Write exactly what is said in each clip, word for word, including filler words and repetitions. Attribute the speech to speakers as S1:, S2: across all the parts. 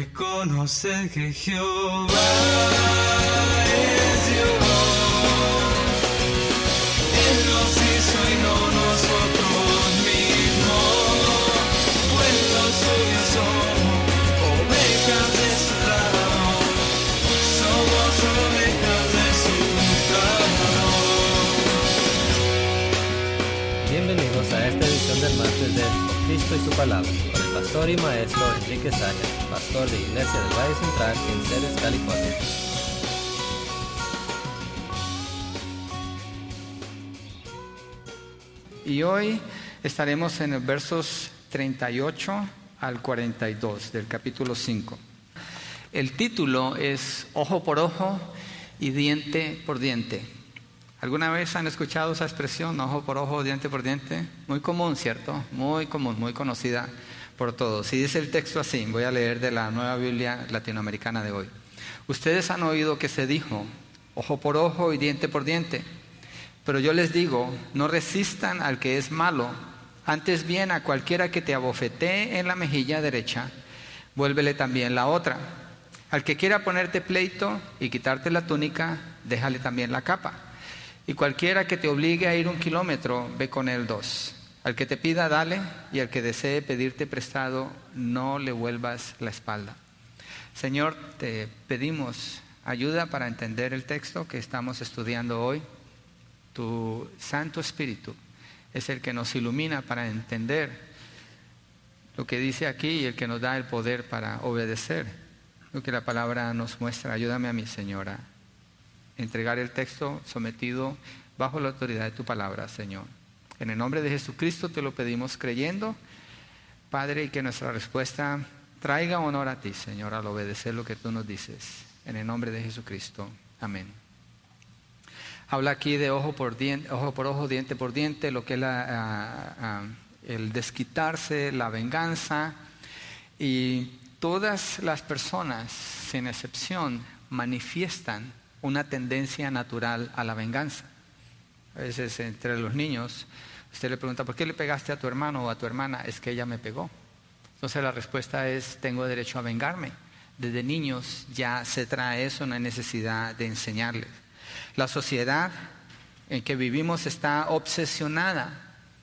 S1: Reconocer que Jehová es Dios. Él nos hizo y no nosotros mismos. Pues los suyos somos ovejas de su lado. Somos ovejas de su lado.
S2: Bienvenidos a esta edición del martes de Cristo y su Palabra, con el pastor y maestro Enrique Saña, pastor de Iglesia del Valle Central en Ceres, California.
S3: Y hoy estaremos en los versos treinta y ocho al cuarenta y dos del capítulo cinco. El título es Ojo por ojo y diente por diente. ¿Alguna vez han escuchado esa expresión, ojo por ojo, diente por diente? Muy común, ¿cierto? Muy común, muy conocida por todos. Y dice el texto así, voy a leer de la Nueva Biblia Latinoamericana de hoy. Ustedes han oído que se dijo, ojo por ojo y diente por diente. Pero yo les digo, no resistan al que es malo. Antes bien, a cualquiera que te abofetee en la mejilla derecha, vuélvele también la otra. Al que quiera ponerte pleito y quitarte la túnica, déjale también la capa. Y cualquiera que te obligue a ir un kilómetro, ve con él dos. Al que te pida, dale, y al que desee pedirte prestado, no le vuelvas la espalda. Señor, te pedimos ayuda para entender el texto que estamos estudiando hoy. Tu Santo Espíritu es el que nos ilumina para entender lo que dice aquí y el que nos da el poder para obedecer lo que la palabra nos muestra. Ayúdame a mí, Señora, entregar el texto sometido bajo la autoridad de tu palabra, Señor. En el nombre de Jesucristo te lo pedimos creyendo, Padre, y que nuestra respuesta traiga honor a ti, Señor, al obedecer lo que tú nos dices. En el nombre de Jesucristo. Amén. Habla aquí de ojo por diente, ojo por ojo, diente por diente, lo que es la, uh, uh, el desquitarse, la venganza. Y todas las personas, sin excepción, manifiestan una tendencia natural a la venganza. A veces entre los niños, usted le pregunta, ¿por qué le pegaste a tu hermano o a tu hermana? Es que ella me pegó. Entonces la respuesta es, tengo derecho a vengarme. Desde niños ya se trae eso, no hay necesidad de enseñarles. La sociedad en que vivimos está obsesionada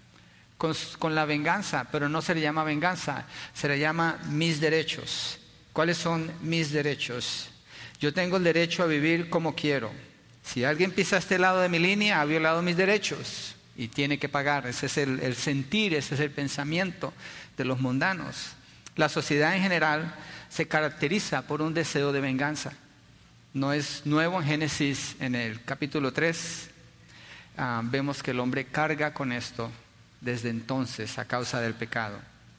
S3: con, con la venganza, pero no se le llama venganza, se le llama mis derechos. ¿Cuáles son mis derechos? Yo tengo el derecho a vivir como quiero. Si alguien pisa este lado de mi línea, ha violado mis derechos y tiene que pagar. Ese es el, el sentir, ese es el pensamiento de los mundanos. La sociedad en general se caracteriza por un deseo de venganza. No es nuevo en Génesis, en el capítulo tres. Uh, vemos que el hombre carga con esto desde entonces a causa del pecado.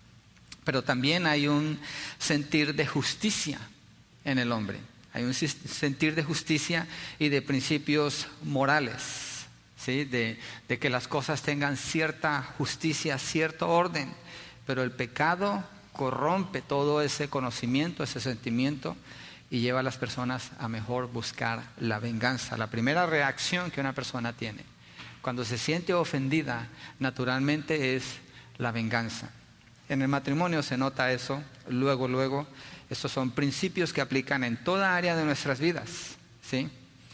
S3: Pero también hay un sentir de justicia en el hombre. Hay un sentir de justicia y de principios morales, ¿sí? de, de que las cosas tengan cierta justicia, cierto orden. Pero el pecado corrompe todo ese conocimiento, ese sentimiento, y lleva a las personas a mejor buscar la venganza. La primera reacción que una persona tiene cuando se siente ofendida, naturalmente, es la venganza. En el matrimonio se nota eso, luego, luego. Estos son principios que aplican en toda área de nuestras vidas, ¿sí?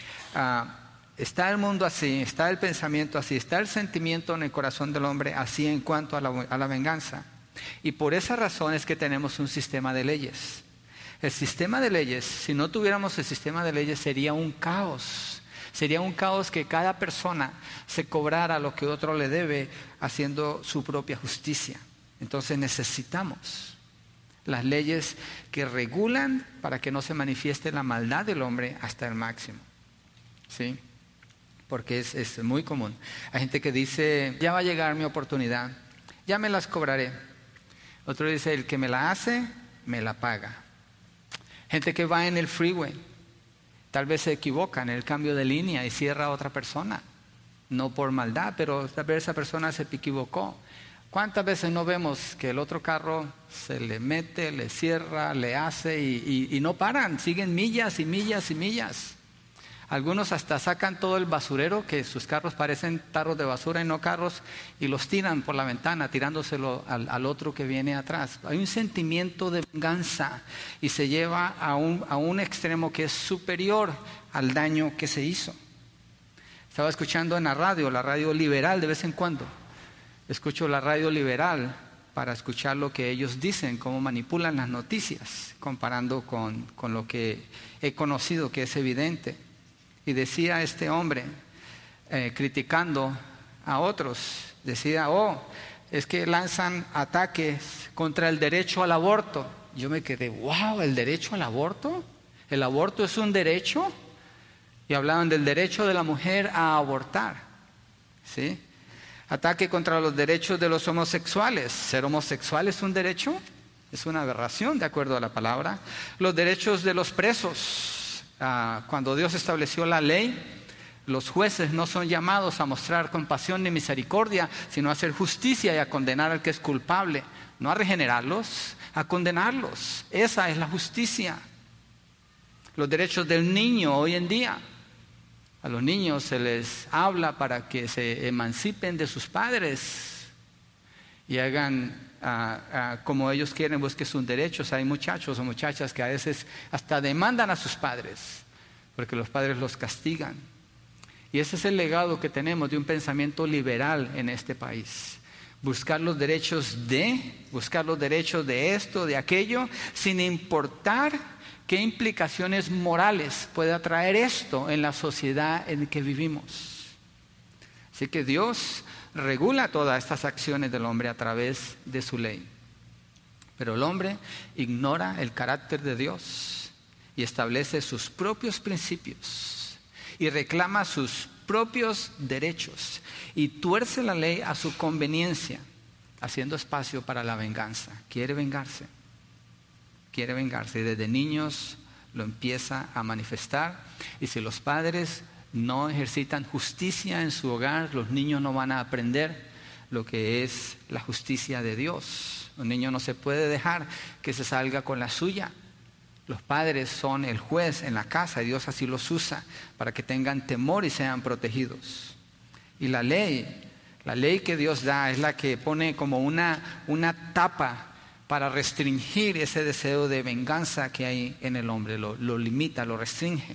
S3: Uh, está el mundo así, está el pensamiento así, está el sentimiento en el corazón del hombre así en cuanto a la, a la venganza. Y por esa razón es que tenemos un sistema de leyes. El sistema de leyes, si no tuviéramos el sistema de leyes, sería un caos. Sería un caos que cada persona se cobrara lo que otro le debe haciendo su propia justicia. Entonces necesitamos las leyes que regulan para que no se manifieste la maldad del hombre hasta el máximo, ¿sí? Porque es, es muy común. Hay gente que dice, ya va a llegar mi oportunidad, ya me las cobraré. Otro dice, el que me la hace, me la paga. Gente que va en el freeway, tal vez se equivoca en el cambio de línea y cierra a otra persona. No por maldad, pero tal vez esa persona se equivocó. ¿Cuántas veces no vemos que el otro carro se le mete, le cierra, le hace y, y, y no paran? Siguen millas y millas y millas. Algunos hasta sacan todo el basurero, que sus carros parecen tarros de basura y no carros, y los tiran por la ventana, tirándoselo al, al otro que viene atrás. Hay un sentimiento de venganza y se lleva a un, a un extremo que es superior al daño que se hizo. Estaba escuchando en la radio, la radio liberal de vez en cuando. Escucho la radio liberal para escuchar lo que ellos dicen, cómo manipulan las noticias, comparando con, con lo que he conocido, que es evidente. Y decía este hombre, eh, criticando a otros, decía, oh, es que lanzan ataques contra el derecho al aborto. Yo me quedé, wow, ¿el derecho al aborto? ¿El aborto es un derecho? Y hablaban del derecho de la mujer a abortar, ¿sí? Ataque contra los derechos de los homosexuales. ¿Ser homosexual es un derecho? Es una aberración, de acuerdo a la palabra. Los derechos de los presos. Ah, cuando Dios estableció la ley, los jueces no son llamados a mostrar compasión ni misericordia, sino a hacer justicia y a condenar al que es culpable. No a regenerarlos, a condenarlos. Esa es la justicia. Los derechos del niño hoy en día. A los niños se les habla para que se emancipen de sus padres y hagan uh, uh, como ellos quieren, pues que sus derechos. Hay muchachos o muchachas que a veces hasta demandan a sus padres porque los padres los castigan. Y ese es el legado que tenemos de un pensamiento liberal en este país. Buscar los derechos de, buscar los derechos de esto, de aquello, sin importar qué implicaciones morales pueda traer esto en la sociedad en que vivimos. Así que Dios regula todas estas acciones del hombre a través de su ley. Pero el hombre ignora el carácter de Dios y establece sus propios principios y reclama sus propios derechos y tuerce la ley a su conveniencia, haciendo espacio para la venganza. Quiere vengarse. Quiere vengarse y desde niños lo empieza a manifestar. Y si los padres no ejercitan justicia en su hogar, los niños no van a aprender lo que es la justicia de Dios. Un niño no se puede dejar que se salga con la suya. Los padres son el juez en la casa y Dios así los usa para que tengan temor y sean protegidos. Y la ley, la ley que Dios da es la que pone como una, una tapa para restringir ese deseo de venganza que hay en el hombre, lo, lo limita, lo restringe.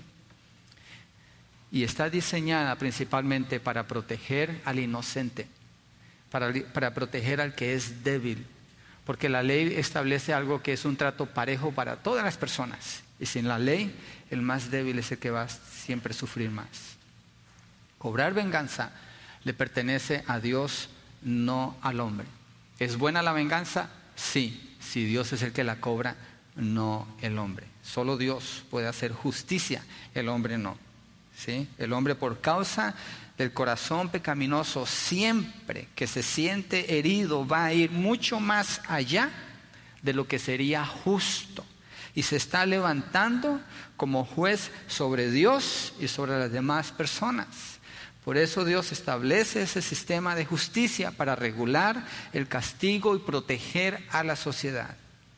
S3: Y está diseñada principalmente para proteger al inocente, para, para proteger al que es débil, porque la ley establece algo que es un trato parejo para todas las personas, y sin la ley, el más débil es el que va a siempre sufrir más. Cobrar venganza le pertenece a Dios, no al hombre. ¿Es buena la venganza? Sí, si Dios es el que la cobra, no el hombre. Solo Dios puede hacer justicia, el hombre no. ¿Sí? El hombre, por causa del corazón pecaminoso, siempre que se siente herido va a ir mucho más allá de lo que sería justo y se está levantando como juez sobre Dios y sobre las demás personas. Por eso Dios establece ese sistema de justicia para regular el castigo y proteger a la sociedad.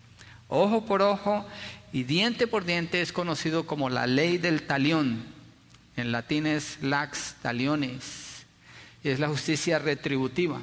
S3: Ojo por ojo y diente por diente es conocido como la ley del talión. En latín es lax talionis. Es la justicia retributiva.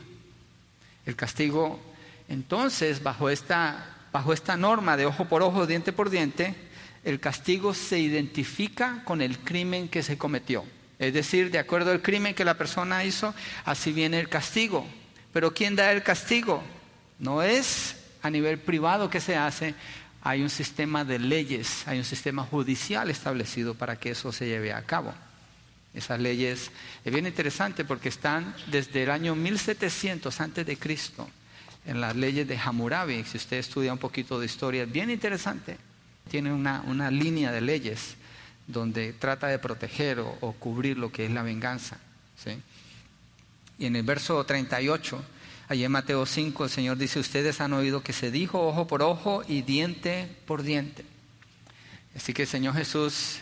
S3: El castigo, entonces, bajo esta, bajo esta norma de ojo por ojo, diente por diente, el castigo se identifica con el crimen que se cometió. Es decir, de acuerdo al crimen que la persona hizo, así viene el castigo. Pero ¿quién da el castigo? No es a nivel privado que se hace. Hay un sistema de leyes, hay un sistema judicial establecido para que eso se lleve a cabo. Esas leyes es bien interesante porque están desde el año mil setecientos antes de Cristo en las leyes de Hammurabi. Si usted estudia un poquito de historia, es bien interesante. Tiene una, una línea de leyes donde trata de proteger o, o cubrir lo que es la venganza, ¿sí? Y en el verso treinta y ocho, allí en Mateo cinco, el Señor dice, ustedes han oído que se dijo ojo por ojo y diente por diente. Así que el Señor Jesús,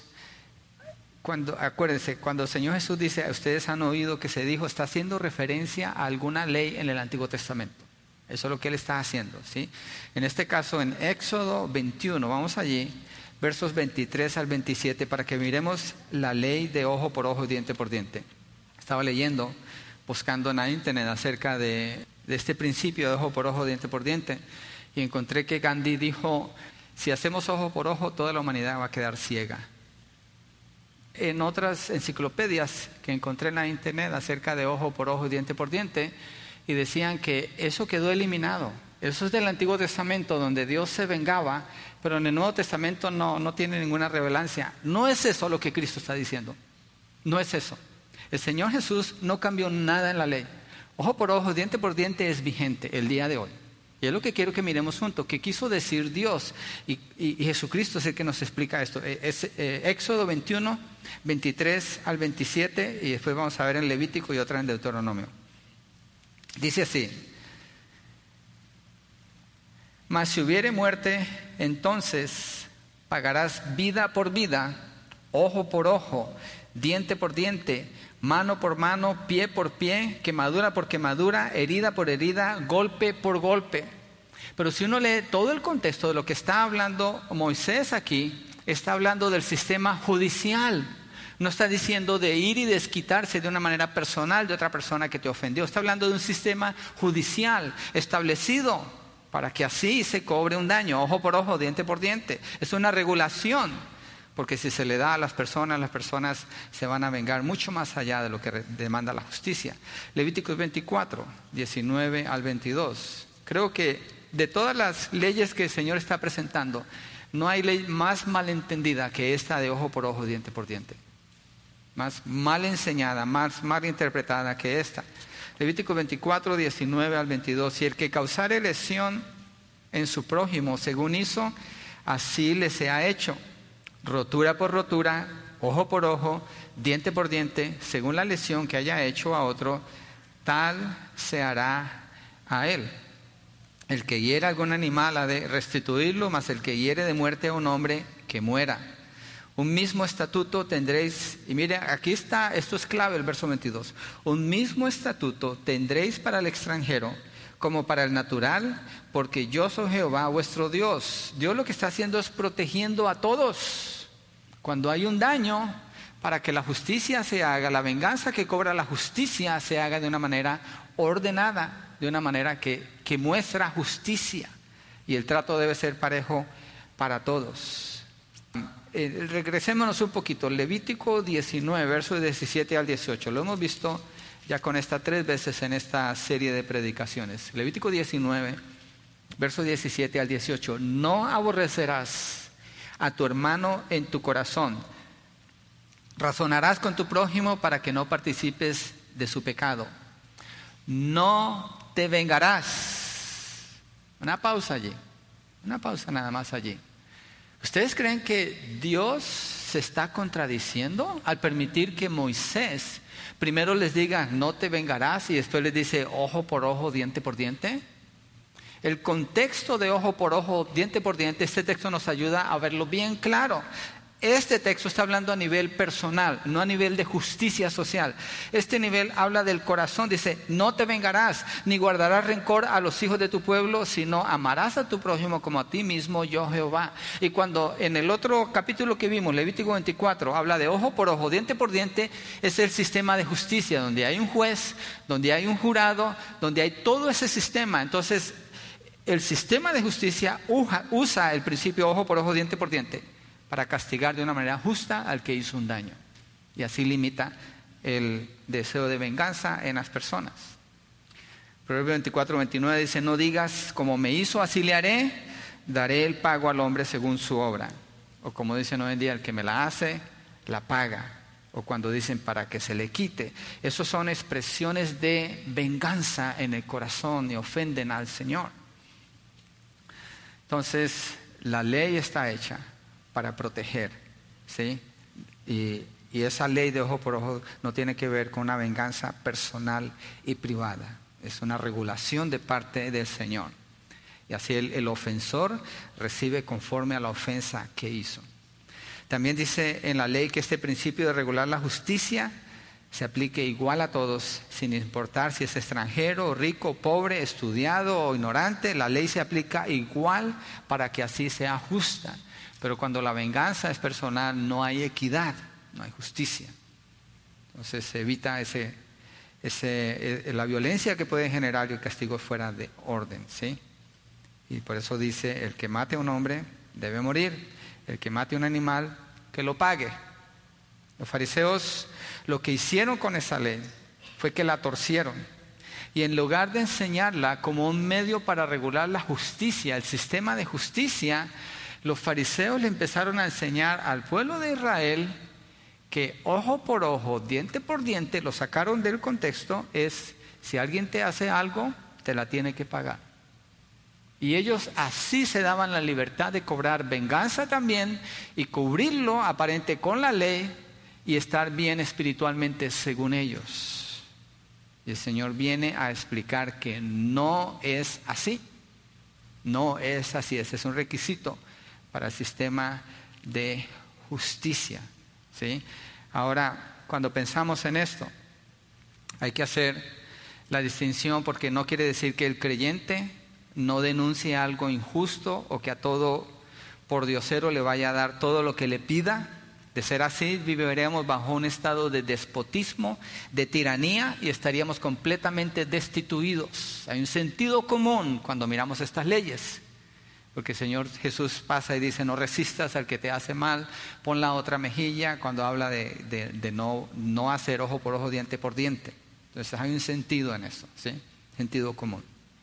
S3: cuando, acuérdense, cuando el Señor Jesús dice, ustedes han oído que se dijo, está haciendo referencia a alguna ley en el Antiguo Testamento. Eso es lo que Él está haciendo, ¿sí? En este caso, en Éxodo veintiuno, vamos allí, versos veintitrés al veintisiete, para que miremos la ley de ojo por ojo, diente por diente. Estaba leyendo, buscando en la internet acerca de, de este principio de ojo por ojo, diente por diente, y encontré que Gandhi dijo: si hacemos ojo por ojo, toda la humanidad va a quedar ciega. En otras enciclopedias que encontré en la internet acerca de ojo por ojo, diente por diente, y decían que eso quedó eliminado. Eso es del Antiguo Testamento, donde Dios se vengaba, pero en el Nuevo Testamento no, no tiene ninguna relevancia. No es eso lo que Cristo está diciendo. No es eso. El Señor Jesús no cambió nada en la ley. Ojo por ojo, diente por diente es vigente el día de hoy. Y es lo que quiero que miremos juntos. ¿Qué quiso decir Dios? Y, y, y Jesucristo es el que nos explica esto. Es eh, Éxodo veintiuno, veintitrés al veintisiete, y después vamos a ver en Levítico y otra en Deuteronomio. Dice así: mas si hubiere muerte, entonces pagarás vida por vida, ojo por ojo, diente por diente, mano por mano, pie por pie, quemadura por quemadura, herida por herida, golpe por golpe. Pero si uno lee todo el contexto de lo que está hablando Moisés aquí, está hablando del sistema judicial. No está diciendo de ir y desquitarse de una manera personal de otra persona que te ofendió. Está hablando de un sistema judicial establecido para que así se cobre un daño, ojo por ojo, diente por diente. Es una regulación, porque si se le da a las personas, las personas se van a vengar mucho más allá de lo que demanda la justicia. Levíticos veinticuatro, diecinueve al veintidós. Creo que de todas las leyes que el Señor está presentando, no hay ley más malentendida que esta de ojo por ojo, diente por diente. Más mal enseñada, más mal interpretada que esta. Levítico veinticuatro, diecinueve al veintidós. Y el que causare lesión en su prójimo, según hizo, así le sea hecho. Rotura por rotura, ojo por ojo, diente por diente, según la lesión que haya hecho a otro, tal se hará a él. El que hiere a algún animal ha de restituirlo, mas el que hiere de muerte a un hombre, que muera. Un mismo estatuto tendréis, y mire, aquí está, esto es clave, el verso veintidós. Un mismo estatuto tendréis para el extranjero como para el natural, porque yo soy Jehová vuestro Dios. Dios lo que está haciendo es protegiendo a todos. Cuando hay un daño, para que la justicia se haga, la venganza que cobra la justicia se haga de una manera ordenada, de una manera que, que muestra justicia. Y el trato debe ser parejo para todos. Eh, regresémonos un poquito. Levítico diecinueve, versos diecisiete al dieciocho. Lo hemos visto ya con esta tres veces en esta serie de predicaciones. Levítico diecinueve, versos diecisiete al dieciocho. No aborrecerás a tu hermano en tu corazón. Razonarás con tu prójimo para que no participes de su pecado. No te vengarás. Una pausa allí. Una pausa nada más allí. ¿Ustedes creen que Dios se está contradiciendo al permitir que Moisés primero les diga no te vengarás y después les dice ojo por ojo, diente por diente? El contexto de ojo por ojo, diente por diente, este texto nos ayuda a verlo bien claro. Este texto está hablando a nivel personal, no a nivel de justicia social. Este nivel habla del corazón, dice, no te vengarás, ni guardarás rencor a los hijos de tu pueblo, sino amarás a tu prójimo como a ti mismo, yo Jehová. Y cuando en el otro capítulo que vimos, Levítico veinticuatro, habla de ojo por ojo, diente por diente, es el sistema de justicia, donde hay un juez, donde hay un jurado, donde hay todo ese sistema. Entonces, el sistema de justicia usa el principio ojo por ojo, diente por diente, para castigar de una manera justa al que hizo un daño. Y así limita el deseo de venganza en las personas. Proverbios veinticuatro, veintinueve dice, no digas como me hizo, así le haré, daré el pago al hombre según su obra. O como dicen hoy en día, el que me la hace, la paga. O cuando dicen para que se le quite. Esos son expresiones de venganza en el corazón y ofenden al Señor. Entonces, la ley está hecha para proteger, ¿sí? Y, y esa ley de ojo por ojo no tiene que ver con una venganza personal y privada. Es una regulación de parte del Señor. Y así el, el ofensor recibe conforme a la ofensa que hizo. También dice en la ley que este principio de regular la justicia se aplique igual a todos, sin importar si es extranjero, rico, pobre, estudiado o ignorante. La ley se aplica igual para que así sea justa. Pero cuando la venganza es personal, no hay equidad, no hay justicia. Entonces se evita ese, ese, la violencia que puede generar y el castigo fuera de orden, ¿sí? Y por eso dice, el que mate a un hombre debe morir, el que mate a un animal, que lo pague. Los fariseos lo que hicieron con esa ley fue que la torcieron. Y en lugar de enseñarla como un medio para regular la justicia, el sistema de justicia, los fariseos le empezaron a enseñar al pueblo de Israel que ojo por ojo, diente por diente, lo sacaron del contexto, es si alguien te hace algo, te la tiene que pagar. Y ellos así se daban la libertad de cobrar venganza también y cubrirlo aparente con la ley y estar bien espiritualmente según ellos. Y el Señor viene a explicar que no es así. No es así. Ese es un requisito para el sistema de justicia, ¿sí? Ahora, cuando pensamos en esto, hay que hacer la distinción porque no quiere decir que el creyente no denuncie algo injusto o que a todo pordiosero le vaya a dar todo lo que le pida. De ser así, viviremos bajo un estado de despotismo, de tiranía y estaríamos completamente destituidos. Hay un sentido común cuando miramos estas leyes, porque el Señor Jesús pasa y dice, no resistas al que te hace mal, pon la otra mejilla, cuando habla de, de, de no, no hacer ojo por ojo, diente por diente. Entonces hay un sentido en eso, ¿sí? Sentido común.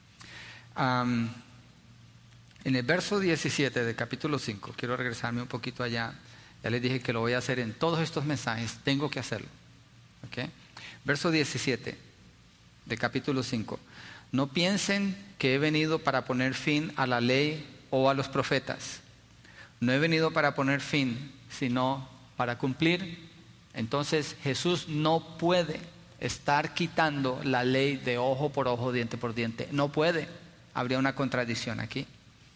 S3: Um, en el verso diecisiete del capítulo cinco, quiero regresarme un poquito allá. Ya les dije que lo voy a hacer en todos estos mensajes, tengo que hacerlo. ¿Okay? Verso diecisiete de capítulo cinco. No piensen que he venido para poner fin a la ley o a los profetas. No he venido para poner fin, sino para cumplir. Entonces Jesús no puede estar quitando la ley de ojo por ojo, diente por diente. No puede. Habría una contradicción aquí.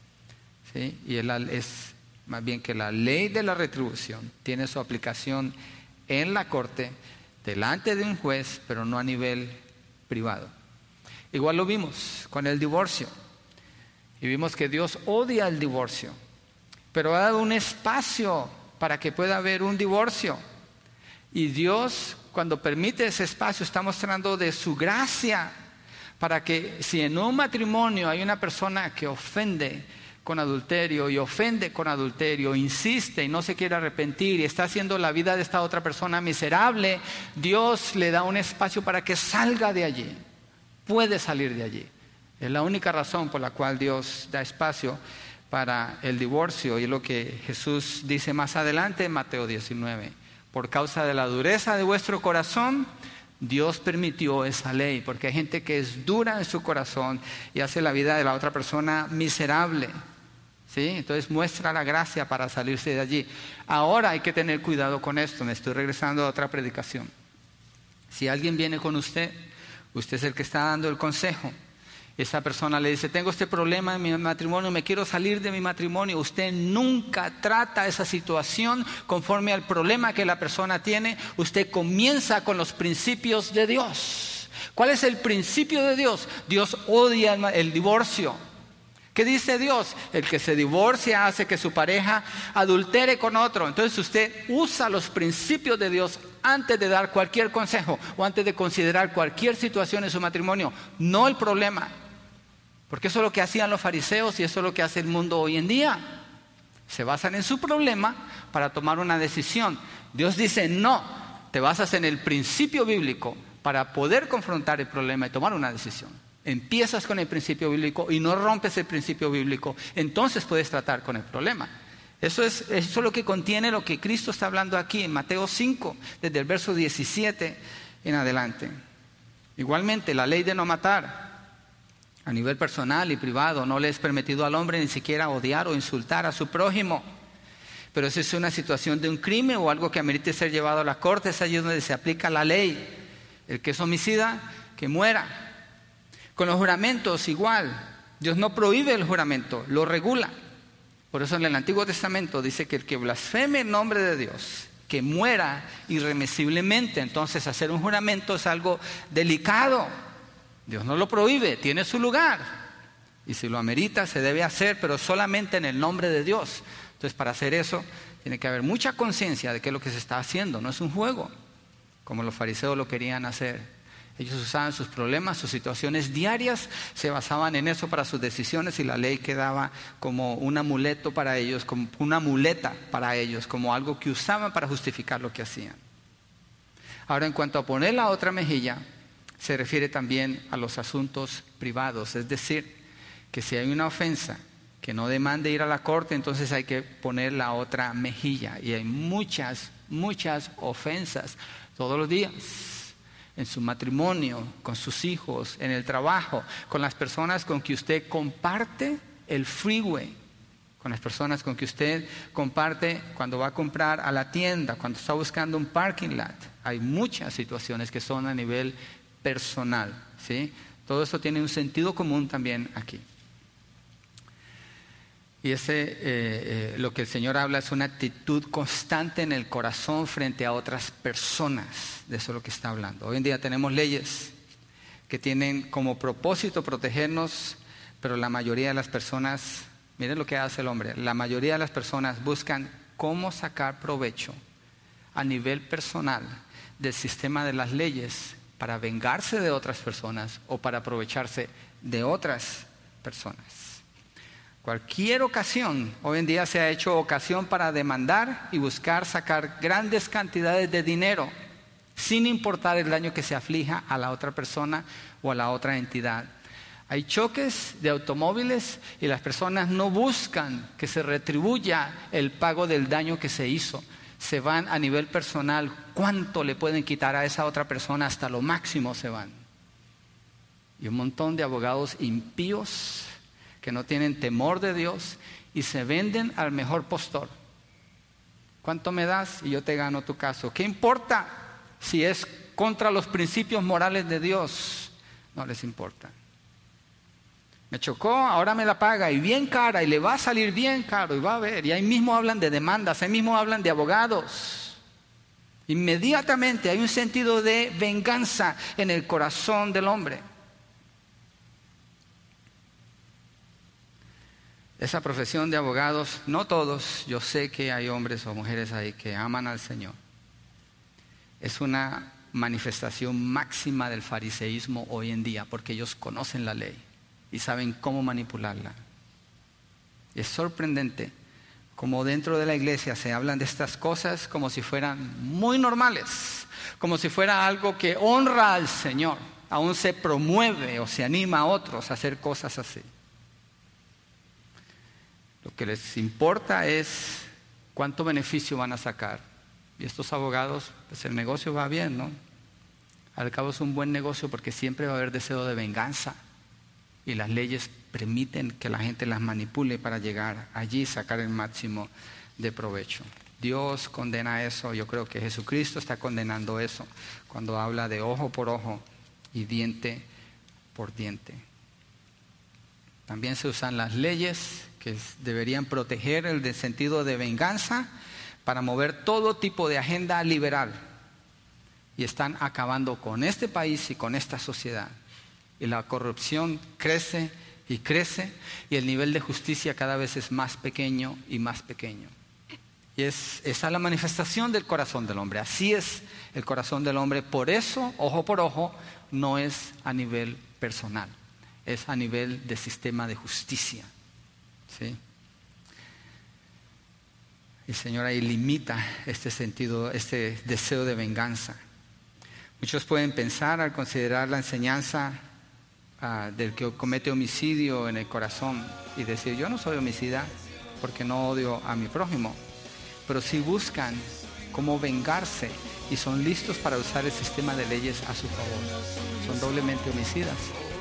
S3: ¿Sí? Y él es más bien que la ley de la retribución tiene su aplicación en la corte, delante de un juez, pero no a nivel privado. Igual lo vimos con el divorcio. Y vimos que Dios odia el divorcio, pero ha dado un espacio para que pueda haber un divorcio. Y Dios, cuando permite ese espacio, está mostrando de su gracia para que si en un matrimonio hay una persona que ofende con adulterio y ofende con adulterio, insiste y no se quiere arrepentir y está haciendo la vida de esta otra persona miserable, Dios le da un espacio para que salga de allí. Puede salir de allí. Es la única razón por la cual Dios da espacio para el divorcio, y es lo que Jesús dice más adelante en Mateo diecinueve. Por causa de la dureza de vuestro corazón, Dios permitió esa ley, porque hay gente que es dura en su corazón y hace la vida de la otra persona miserable. ¿Sí? Entonces muestra la gracia para salirse de allí. Ahora hay que tener cuidado con esto. Me estoy regresando a otra predicación. Si alguien viene con usted, usted es el que está dando el consejo. Esa persona le dice, tengo este problema en mi matrimonio, me quiero salir de mi matrimonio. Usted nunca trata esa situación conforme al problema que la persona tiene. Usted comienza con los principios de Dios. ¿Cuál es el principio de Dios? Dios odia el, el divorcio. ¿Qué dice Dios? El que se divorcia hace que su pareja adultere con otro. Entonces usted usa los principios de Dios antes de dar cualquier consejo o antes de considerar cualquier situación en su matrimonio, no el problema. Porque eso es lo que hacían los fariseos y eso es lo que hace el mundo hoy en día. Se basan en su problema para tomar una decisión. Dios dice, no, te basas en el principio bíblico para poder confrontar el problema y tomar una decisión. Empiezas con el principio bíblico y no rompes el principio bíblico, entonces puedes tratar con el problema. Eso es, eso es lo que contiene lo que Cristo está hablando aquí en Mateo cinco, desde el verso diecisiete en adelante. Igualmente, la ley de no matar. A nivel personal y privado, no le es permitido al hombre ni siquiera odiar o insultar a su prójimo. Pero eso es una situación de un crimen o algo que amerite ser llevado a la corte. Es allí donde se aplica la ley. El que es homicida, que muera. Con los juramentos igual. Dios no prohíbe el juramento, lo regula. Por eso en el Antiguo Testamento dice que el que blasfeme el nombre de Dios, que muera irremisiblemente. Entonces hacer un juramento es algo delicado. Dios no lo prohíbe, tiene su lugar. Y si lo amerita, se debe hacer, pero solamente en el nombre de Dios. Entonces, para hacer eso, tiene que haber mucha conciencia de qué es lo que se está haciendo. No es un juego, como los fariseos lo querían hacer. Ellos usaban sus problemas, sus situaciones diarias, se basaban en eso para sus decisiones y la ley quedaba como un amuleto para ellos, como una muleta para ellos, como algo que usaban para justificar lo que hacían. Ahora, en cuanto a poner la otra mejilla, se refiere también a los asuntos privados, es decir, que si hay una ofensa que no demande ir a la corte, entonces hay que poner la otra mejilla. Y hay muchas, muchas ofensas todos los días, en su matrimonio, con sus hijos, en el trabajo, con las personas con que usted comparte el freeway, con las personas con que usted comparte cuando va a comprar a la tienda, cuando está buscando un parking lot. Hay muchas situaciones que son a nivel personal, ¿sí? Todo esto tiene un sentido común también aquí. Y ese, eh, eh, lo que el Señor habla es una actitud constante en el corazón frente a otras personas. De eso es lo que está hablando. Hoy en día tenemos leyes que tienen como propósito protegernos, pero la mayoría de las personas, miren lo que hace el hombre, la mayoría de las personas buscan cómo sacar provecho a nivel personal del sistema de las leyes para vengarse de otras personas o para aprovecharse de otras personas. Cualquier ocasión, hoy en día se ha hecho ocasión para demandar y buscar sacar grandes cantidades de dinero, sin importar el daño que se aflija a la otra persona o a la otra entidad. Hay choques de automóviles y las personas no buscan que se retribuya el pago del daño que se hizo. Se van a nivel personal, cuánto le pueden quitar a esa otra persona, hasta lo máximo se van. Y un montón de abogados impíos que no tienen temor de Dios y se venden al mejor postor. ¿Cuánto me das? Y yo te gano tu caso. ¿Qué importa si es contra los principios morales de Dios? No les importa. Me chocó, ahora me la paga y bien cara y le va a salir bien caro y va a ver. Y ahí mismo hablan de demandas, ahí mismo hablan de abogados. Inmediatamente hay un sentido de venganza en el corazón del hombre. Esa profesión de abogados, no todos, yo sé que hay hombres o mujeres ahí que aman al Señor. Es una manifestación máxima del fariseísmo hoy en día, porque ellos conocen la ley y saben cómo manipularla. Es sorprendente cómo dentro de la iglesia se hablan de estas cosas como si fueran muy normales, como si fuera algo que honra al Señor. Aún se promueve o se anima a otros a hacer cosas así. Lo que les importa es cuánto beneficio van a sacar. Y estos abogados, pues el negocio va bien, ¿no? Al cabo es un buen negocio porque siempre va a haber deseo de venganza. Y las leyes permiten que la gente las manipule para llegar allí y sacar el máximo de provecho. Dios condena eso. Yo creo que Jesucristo está condenando eso cuando habla de ojo por ojo y diente por diente. También se usan las leyes que deberían proteger el sentido de venganza para mover todo tipo de agenda liberal. Y están acabando con este país y con esta sociedad. Y la corrupción crece y crece y el nivel de justicia cada vez es más pequeño y más pequeño. Y es, esa es la manifestación del corazón del hombre. Así es el corazón del hombre. Por eso, ojo por ojo, no es a nivel personal. Es a nivel de sistema de justicia. ¿Sí? El Señor ahí limita este sentido, este deseo de venganza. Muchos pueden pensar al considerar la enseñanza uh, del que comete homicidio en el corazón y decir, yo no soy homicida porque no odio a mi prójimo, pero sí buscan cómo vengarse y son listos para usar el sistema de leyes a su favor. Son doblemente homicidas.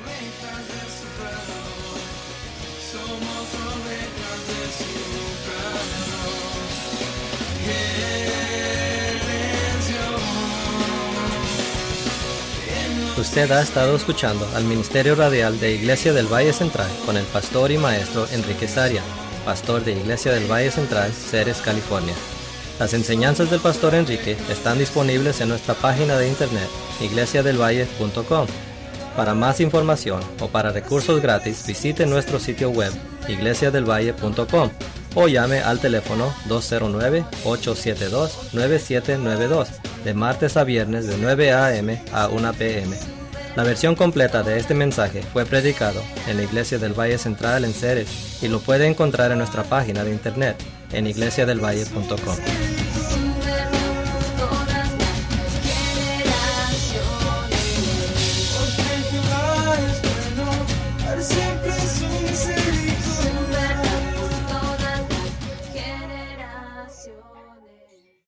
S2: Usted ha estado escuchando al Ministerio Radial de Iglesia del Valle Central con el pastor y maestro Enrique Saria, pastor de Iglesia del Valle Central, Ceres, California. Las enseñanzas del pastor Enrique están disponibles en nuestra página de internet, iglesia del valle punto com. Para más información o para recursos gratis, visite nuestro sitio web, iglesia del valle punto com. o llame al teléfono dos cero nueve, ocho siete dos, nueve siete nueve dos de martes a viernes de nueve a m a una p m La versión completa de este mensaje fue predicado en la Iglesia del Valle Central en Ceres y lo puede encontrar en nuestra página de internet en iglesia del valle punto com.
S1: Siempre